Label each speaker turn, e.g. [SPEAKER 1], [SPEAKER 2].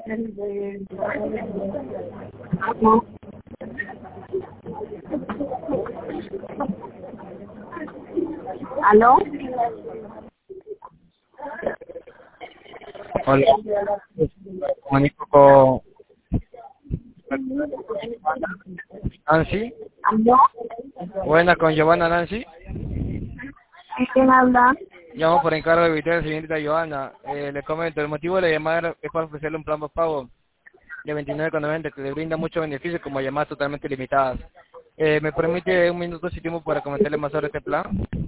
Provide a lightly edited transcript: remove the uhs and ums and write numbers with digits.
[SPEAKER 1] ¿Aló?
[SPEAKER 2] Hola, comunico con Nancy.
[SPEAKER 1] ¿Aló?
[SPEAKER 2] Buena, con Giovanna Nancy.
[SPEAKER 1] ¿Quién habla?
[SPEAKER 2] Llamo por encargo de visita de la señorita Giovanna. Le comento, el motivo de la llamada es para ofrecerle un plan pago de 29,90 que le brinda muchos beneficios como llamadas totalmente limitadas. ¿Me permite un minuto si tiempo para comentarle más sobre este plan?